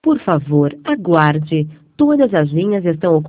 Por favor, aguarde. Todas as linhas estão ocupadas.